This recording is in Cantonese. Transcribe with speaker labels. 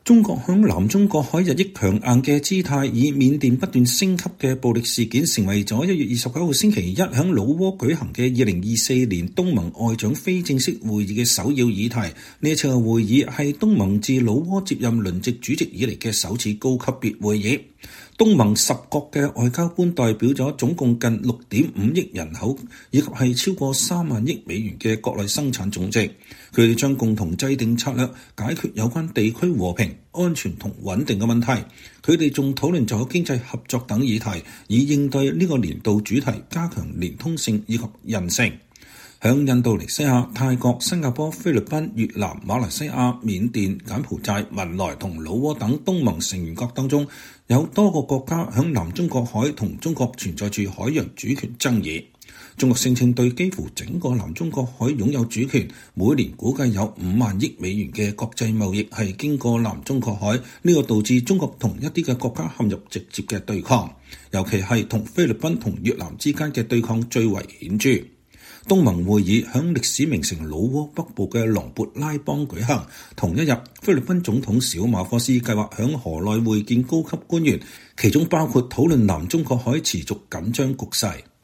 Speaker 1: 中國響南中國海日益強硬嘅姿態，以緬甸不斷升級嘅暴力事件，成為咗1月29號星期一響老撾舉行嘅2024年東盟外長非正式會議嘅首要議題。呢一次嘅會議係東盟自老撾接任輪值主席以嚟嘅首次高級別會議。東盟10國嘅外交官代表咗總共近 6.5 億人口，以及係超過3萬億美元嘅國內生產總值。佢哋將共同制定策略，解決有關地區和平、安全同穩定嘅問題。佢哋仲討論咗經濟合作等議題，以應對呢個年度主題，加強連通性以及韌性。響印度尼西亞、泰國、新加坡、菲律賓、越南、馬來西亞、緬甸、柬埔寨、文萊同老撾等東盟成員國當中，有多個國家響南中國海同中國存在住海洋主權爭議。中國聲稱對幾乎整個南中國海擁有主權，每年估計有5萬億美元嘅國際貿易係經過南中國海，呢個導致中國同一啲嘅國家陷入直接嘅對抗，尤其係同菲律賓同越南之間嘅對抗最為顯著。東盟會議響歷史名城老撾北部嘅琅勃拉邦舉行。同一日，菲律賓總統小馬可斯計劃響河內會見高級官員，其中包括討論南中國海持續緊張局勢。